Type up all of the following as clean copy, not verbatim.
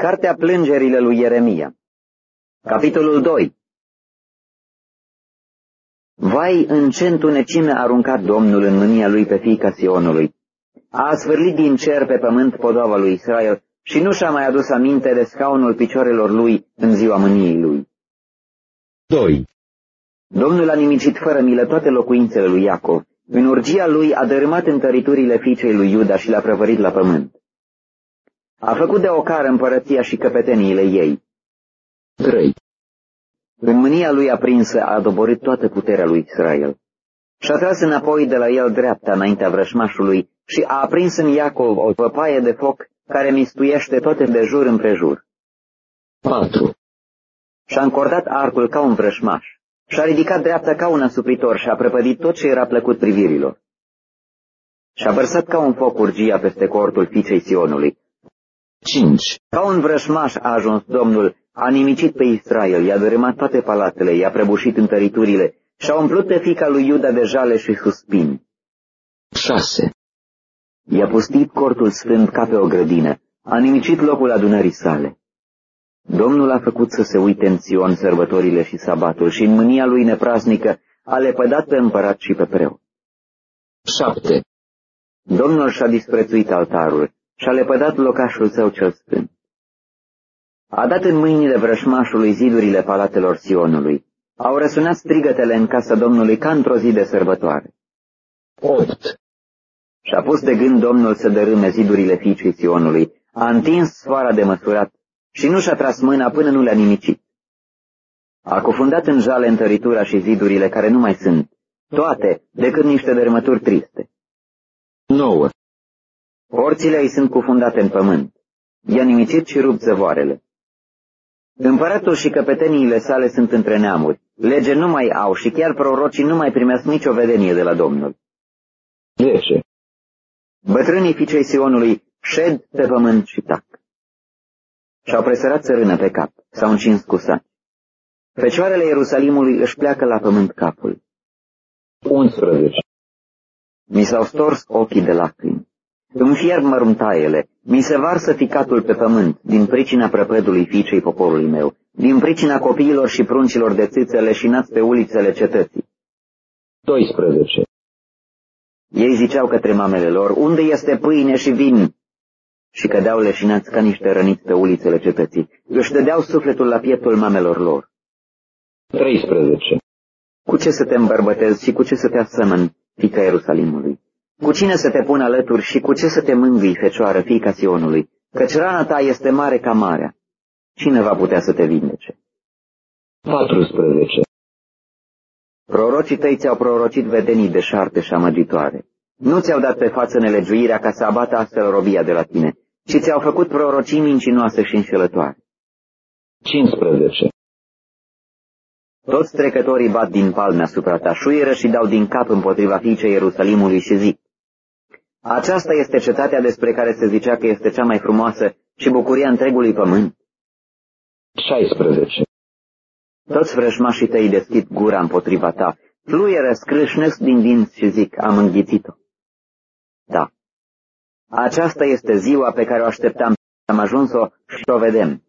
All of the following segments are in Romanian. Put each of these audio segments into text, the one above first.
Cartea plângerile lui Ieremia. Capitolul 2. Vai, în ce întunecime a aruncat Domnul în mânia lui pe fiica Sionului. A asvârlit din cer pe pământ podoaba lui Israel și nu și-a mai adus aminte de scaunul picioarelor lui în ziua mâniei lui. 2. Domnul a nimicit fără milă toate locuințele lui Iacov. În urgia lui a dărâmat întăriturile fiicei lui Iuda și le-a prăvărit la pământ. A făcut de ocară împărăția și căpeteniile ei. 3. În mânia lui aprinsă a doborât toată puterea lui Israel. Și-a tras înapoi de la el dreapta înaintea vrășmașului și a aprins în Iacov o păpaie de foc care mistuiește toate de jur împrejur. 4. Și-a încordat arcul ca un vrășmaș. Și-a ridicat dreapta ca un asupritor și a prăpădit tot ce era plăcut privirilor. Și-a vărsat ca un foc urgia peste cortul fiicei Sionului. 5. Ca un vrășmaș a ajuns Domnul, a nimicit pe Israel, i-a dărâmat toate palatele, i-a prăbușit întăriturile și-a umplut pe fiica lui Iuda de jale și suspini. 6. I-a pustit cortul sfânt ca pe o grădină, a nimicit locul adunării sale. Domnul a făcut să se uite în Sion sărbătorile și sabatul și în mânia lui nepraznică a lepădat pe împărat și pe preot. 7. Domnul și-a disprețuit altarul și-a lepădat locașul său cel sfânt. A dat în mâinile vrășmașului zidurile palatelor Sionului. Au răsunat strigătele în casa Domnului ca într-o zi de sărbătoare. 8. Și-a pus de gând Domnul să dărâme zidurile fiicei Sionului. A întins sfoara de măsurat și nu și-a tras mâna până nu le-a nimicit. A cufundat în jale întăritura și zidurile care nu mai sunt, toate decât niște dărâmături triste. 9. Porțile îi sunt cufundate în pământ. I-a nimicit și rupt zăvoarele. Împăratul și căpeteniile sale sunt între neamuri. Lege nu mai au și chiar prorocii nu mai primesc nicio vedenie de la Domnul. 10. Bătrânii fiicei Sionului șed pe pământ și tac. Și-au presărat țărână pe cap, s-au încins cu saci. Fecioarele Ierusalimului își pleacă la pământ capul. 11. Mi s-au stors ochii de lacrimi. Îmi fierb măruntaiele, mi se varsă ficatul pe pământ, din pricina prăpădului fiicei poporului meu, din pricina copiilor și pruncilor de țâțe leșinați pe ulițele cetății. 12. Ei ziceau către mamele lor, unde este pâine și vin? Și cădeau leșinați ca niște răniți pe ulițele cetății. Își dădeau sufletul la pieptul mamelor lor. 13. Cu ce să te îmbărbătezi și cu ce să te asemăn, fiica Ierusalimului? Cu cine să te pun alături și cu ce să te mângâi, fecioară, fiica Sionului? Căci rana ta este mare ca marea. Cine va putea să te vindece? 14. Prorocii tăi ți-au prorocit vedenii deșarte și amăgitoare. Nu ți-au dat pe față nelegiuirea ca să abată astfel robia de la tine, ci ți-au făcut prorocii mincinoase și înșelătoare. 15. Toți trecătorii bat din palme asupra ta, șuieră și dau din cap împotriva fiicei Ierusalimului și zic: aceasta este cetatea despre care se zicea că este cea mai frumoasă și bucuria întregului pământ. 16. Toți vrăjmașii tăi deschid gura împotriva ta, fluieră, scrâșnesc din dinți și zic: am înghițit-o. Da, aceasta este ziua pe care o așteptam, am ajuns-o și o vedem.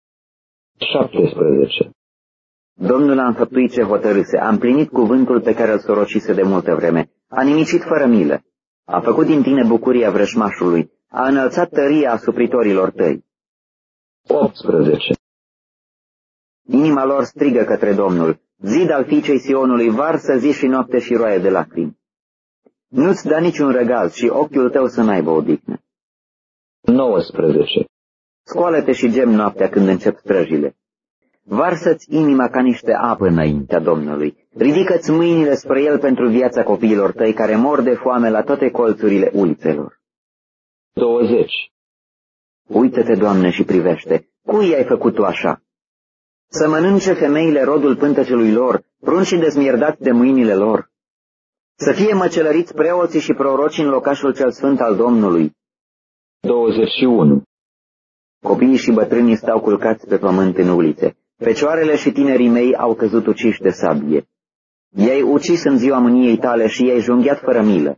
17. Domnul a înfăptuit ce hotărâse, a împlinit cuvântul pe care îl sorocise de multă vreme, a nimicit fără milă, a făcut din tine bucuria vrăjmașului, a înălțat tăria asupritorilor tăi. 18. Inima lor strigă către Domnul, zid al fiicei Sionului varsă zi și noapte și roaie de lacrimi. Nu-ți da niciun răgaz și ochiul tău să n-aibă odihnă. 19. Scoală-te și gem noaptea când încep străjile. Varsă-ți inima ca niște apă înaintea Domnului. Ridică-ți mâinile spre El pentru viața copiilor tăi care mor de foame la toate colțurile ulițelor. 20. Uită-te, Doamne, și privește. Cui ai făcut Tu așa? Să mănânce femeile rodul pântecelui lor, pruncii dezmierdați de mâinile lor. Să fie măcelăriți preoții și prorocii în locașul cel sfânt al Domnului. 21. Copiii și bătrânii stau culcați pe pământ în ulițe. Fecioarele și tinerii mei au căzut uciși de sabie. I-ai ucis în ziua mâniei tale și i-ai junghiat fără milă.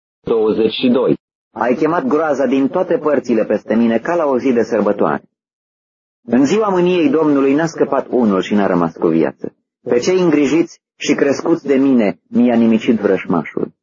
22. Ai chemat groaza din toate părțile peste mine ca la o zi de sărbătoare. În ziua mâniei Domnului n-a scăpat unul și n-a rămas cu viață. Pe cei îngrijiți și crescuți de mine mi-a nimicit vrășmașul.